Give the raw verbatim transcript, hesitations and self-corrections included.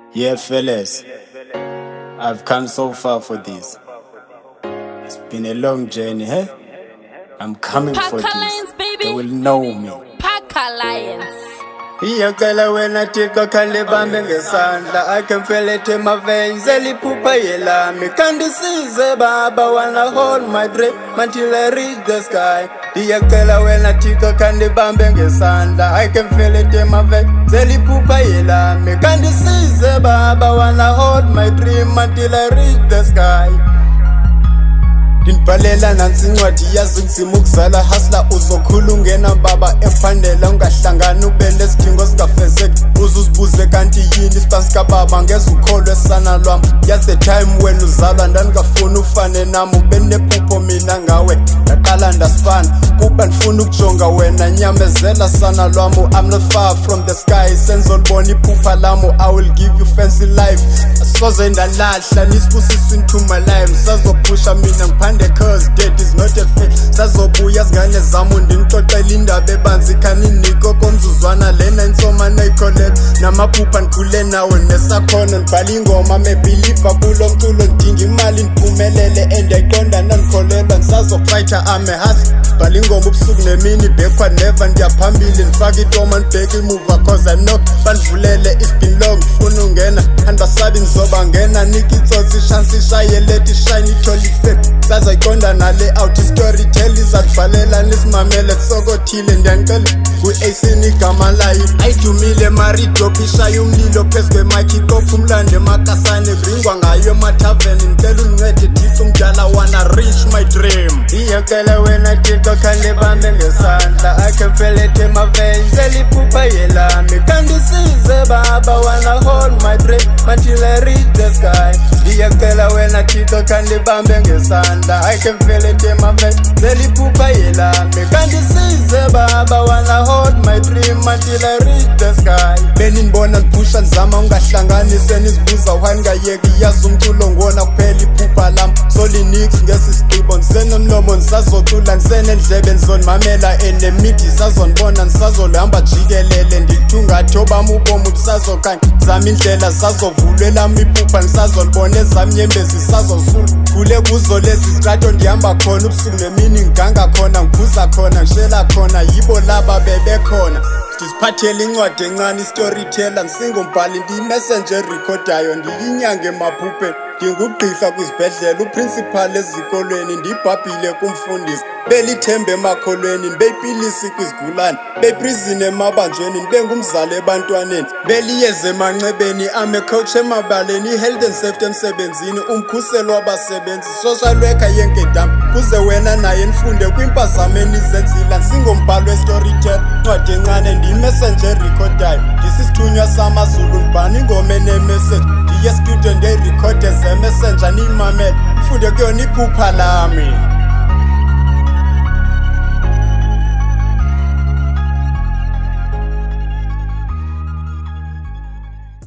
Yeah, fellas, I've come so far for this. It's been a long journey, eh? I'm coming Pack for this. Alliance, baby. They will know me. Pack Alliance. Iyakala wena Thixo khalibambe ngesandla, I can feel it in my veins, eliphupha yelami. Kandisize baba, wanna hold my dream until I reach the sky. Iyakala wena Thixo khalibambe ngesandla, I can feel it in my veins, eliphupha yelami. Kandisize baba, wanna hold my dream until I reach the sky. Ndinibhalela nansi incwadi yazi nzima ukuzala hasla uzokhula ungena baba emphandela ungahlangana ube nesidingo singafezeki uzuzibuze kanti yini isipansi kababa ngeze ukholwe sana lwami yazi the time wena uzalwa ndandingafuni ufane nami ube nephupho mina ngawe ndaqala ndasifana kuba ndifuna ukujonga wena nyamezela sana lwami I'm not far from the sky senzolibona iphupha lami I will give you fancy life asoze ndalahla nisibusisa into my life sazophusha mina ngiphande cause death is not a fate sazobuya zingane zami ndinixoxela indaba ebanzi khaniniko komzuzwana lena insoma nayikholela namaphupha ndikhule nawe nesakhono ndibhala ingoma mebeliever kulo mculo ndidinga imali ndiphumelele and ayiqonda nandikholelwa ndisazofighter I'm a hustler bhala ingoma ubusuku nemini backward never ndiyaphambili ndifaka itoma ndibheka imuva cause I'm not bandivulele it's been long ndifuna ungena andibasabi ndizoba ngena nika itsotsi ishansi ishaye leti shine ithole ifake sazayiqonda nale out storytell izadvalela nisimamele sokothile ndiyanicela ku-A C igama layo ayidumile maridophishayo umlilo phezu kwemikhi kopha umlando emakasane kuringwa ngayo emathaveni ndicela undincede Thixo umdala wanna reach my dream iyakela wena Thixo khalibambe ngesandla I can feel it in my veins eliphupha yelami kandisize baba wanna hold my dream until I reach the sky iyakela wena Thixo khalibambe ngesandla I can feel it in my veins eliphupha yelami kandisize baba wanna hold my dream until I reach the sky benindibona ndiphusha ndizama ungahlanganise nizibuza uhani ngayeki yazi umculo ngona kuphela iphupha lami solinix ngesisigqibo ndisenomlomo ndisazocula ndisenendlebe ndizonimamela enemidi sazonibona ndisazolihamba jikelele ndithungathi obami ubomi busazokanye zami indlela zisazovulwa elami iphupha ndisazolibona ezami nyembezi zisazosula khule kuzo lezi zitrato ndihamba khona ubusuku nemini ngiganga khona ngiphuza khona ngishela khona yibo laba bebekhona ndiziphathela incwadi encane istoryteller ndisingumbhali ndiyimessenger recordayo ndiyinyanga emaphupheni ndingugqirha kwizibhedlela uprincipal ezikolweni ndiyibhabhile kumfundisi belithembe emakholweni ndibeyipilisi kwizigulane beprizini emabanjweni ndibengumzali ebantwaneni beliyeze emancebeni amecoach emabaleni i-health and safety emsebenzini umkhuselo wabasebenzi social worker yenkedam kuze wena naye nifunde kwimpazamo enizenzile ndisingumbhali westorytell incwadi encane ndiyimessenger recordayo ndisisithunywa samazulu ndibhana ingoma enemessage ndiye student eyirekhode zemessenger niyimamele ifunde kuyona iphupha lami